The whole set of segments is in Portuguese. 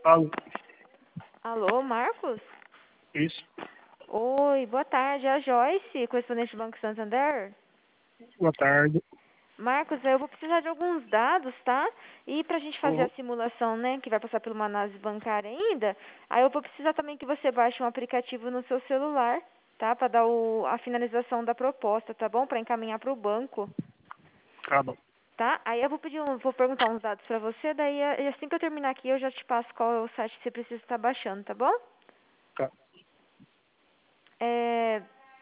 Alô, Alô, Marcos? isso. Oi, boa tarde. É a Joyce, correspondente do Banco Santander. Boa tarde. Marcos, eu vou precisar de alguns dados, tá? E pra gente fazer a Uhum. simulação, né, que vai passar por uma análise bancária ainda, aí eu vou precisar também que você baixe um aplicativo no seu celular, tá? Pra dar a finalização da proposta, tá bom? Pra encaminhar pro banco, Tá bom. tá? Aí eu vou perguntar uns dados pra você, daí assim que eu terminar aqui eu já te passo qual é o site que você precisa estar baixando, tá bom? Tá. É...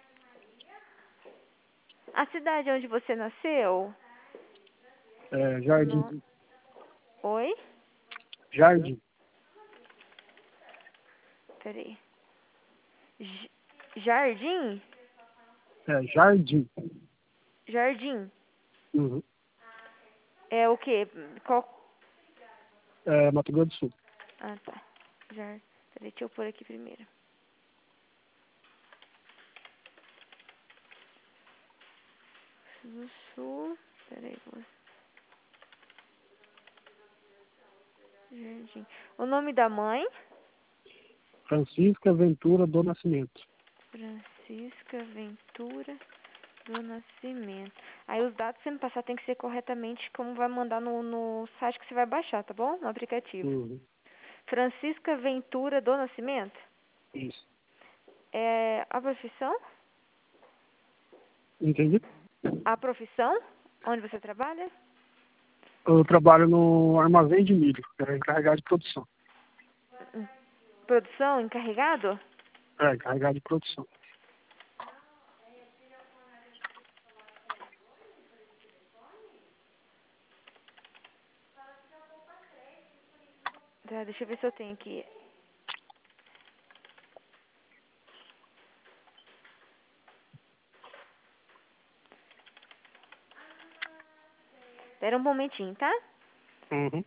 A cidade onde você nasceu? Jardim. No... Oi? Jardim. Peraí. Jardim? Jardim. Jardim. Uhum. É o quê? Qual... Mato Grosso do Sul. Ah, tá. Peraí, deixa eu pôr aqui primeiro. Do Sul. Peraí, Jardim. O nome da mãe? Francisca Ventura do Nascimento. Francisca Ventura do Nascimento. Aí os dados que você me passar tem que ser corretamente como vai mandar no site que você vai baixar, tá bom? No aplicativo. Uhum. Francisca Ventura do Nascimento. Isso. É a profissão? Entendi? A profissão? Onde você trabalha? Eu trabalho no armazém de milho, encarregado de produção. Produção? Encarregado? Encarregado de produção. Tá, deixa eu ver se eu tenho aqui. Espera um momentinho, tá? Uhum.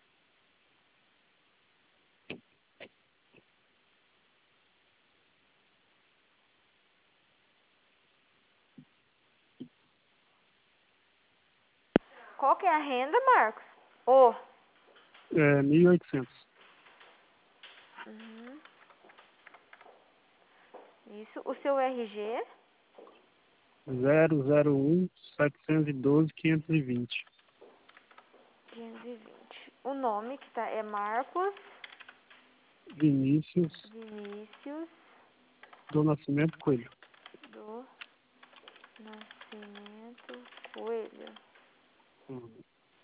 Qual que é a renda, Marcos? Ô. 1.800. Uhum. Isso. O seu RG? 001-712-520. 520. O nome que tá é Marcos Vinícius Vinícius do Nascimento Coelho. do Nascimento Coelho. Uhum.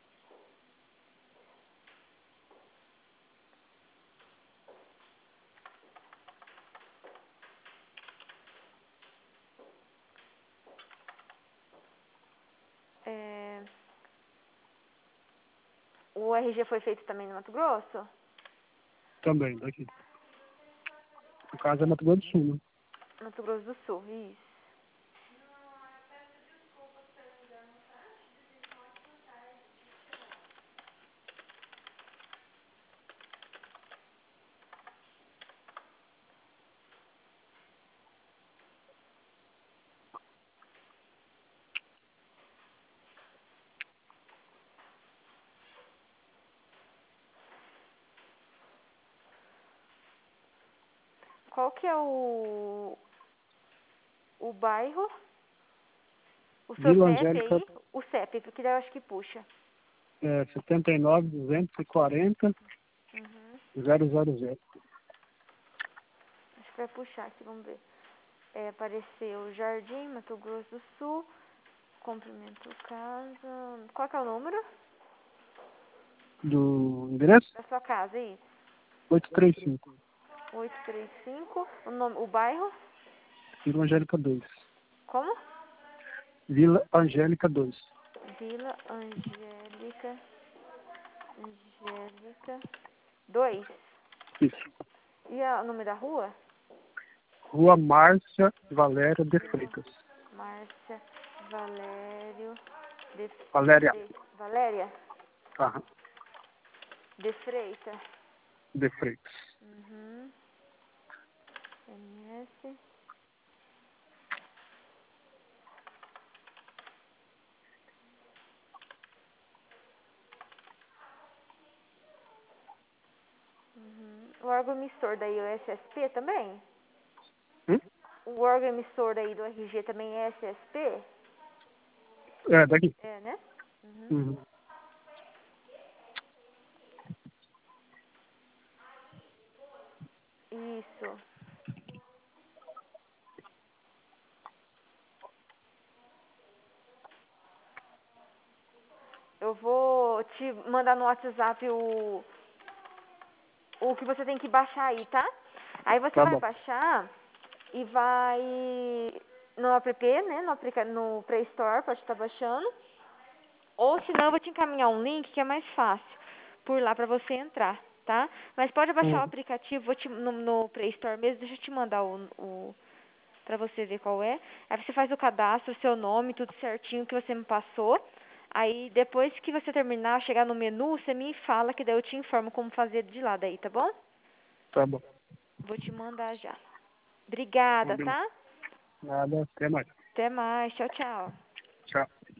É... O RG foi feito também no Mato Grosso? Também, daqui. No caso é Mato Grosso do Sul, né? Mato Grosso do Sul, isso. Qual que é o bairro? O seu Vila CEP Angélica, aí? O CEP, porque daí eu acho que puxa. 79-240-000. Uhum. Acho que vai puxar aqui, vamos ver. Apareceu Jardim, Mato Grosso do Sul. Cumprimento casa. Qual que é o número? Do endereço? Da sua casa, é isso. 835. 835. O bairro? Vila Angélica 2. Como? Vila Angélica 2. Vila Angélica. Angélica 2. Isso. E o nome da rua? Rua Márcia Valéria de Freitas. Márcia Valério de Valéria. Valéria Aham. de Freitas. De Freitas. Uhum. MS. O órgão emissor daí é o SSP também? Hum? O órgão emissor daí do RG também é SSP? É, daqui. É, né? Uhum. Isso. Eu vou te mandar no WhatsApp o que você tem que baixar aí, tá? Aí você Tá vai bom. baixar e vai no app, né? No Play Store, pode estar baixando. Ou senão eu vou te encaminhar um link que é mais fácil por lá pra você entrar, tá? Mas pode baixar o aplicativo no Play Store mesmo, deixa eu te mandar pra você ver qual é. Aí você faz o cadastro, seu nome, tudo certinho que você me passou. Aí depois que você terminar, chegar no menu, você me fala que daí eu te informo como fazer de lá daí, tá bom? Tá bom. Vou te mandar já. Obrigada, tá? Nada, até mais. Até mais. Tchau, tchau. Tchau.